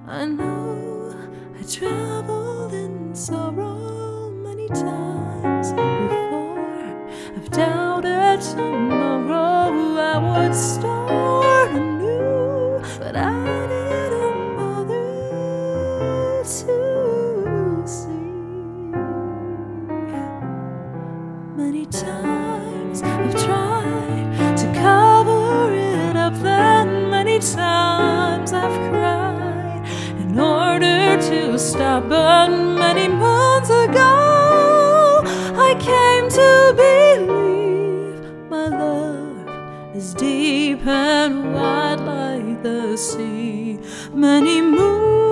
I know I traveled in sorrow many times before. I've doubted tomorrow I would start anew, but I didn't bother to see. Many times I've tried to cover it up, then many times I've cried in order to stop. But many months ago I came to believe my love is deep and wide like the sea. Many moons